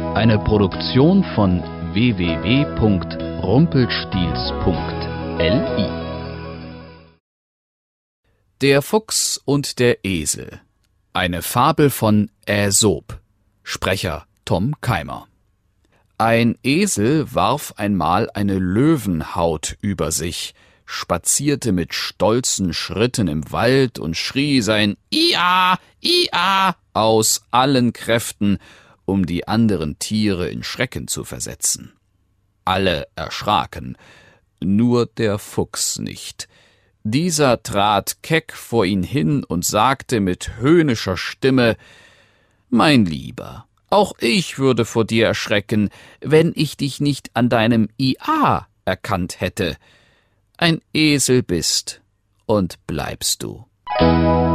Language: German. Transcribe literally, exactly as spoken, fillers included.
Eine Produktion von w w w punkt rumpelstilz punkt l i. Der Fuchs und der Esel. Eine Fabel von Aesop. Sprecher Tom Keimer. Ein Esel warf einmal eine Löwenhaut über sich, spazierte mit stolzen Schritten im Wald und schrie sein Ia, Ia aus allen Kräften, um die anderen Tiere in Schrecken zu versetzen. Alle erschraken, nur der Fuchs nicht. Dieser trat keck vor ihn hin und sagte mit höhnischer Stimme: »Mein Lieber, auch ich würde vor dir erschrecken, wenn ich dich nicht an deinem Ia erkannt hätte. Ein Esel bist und bleibst du.«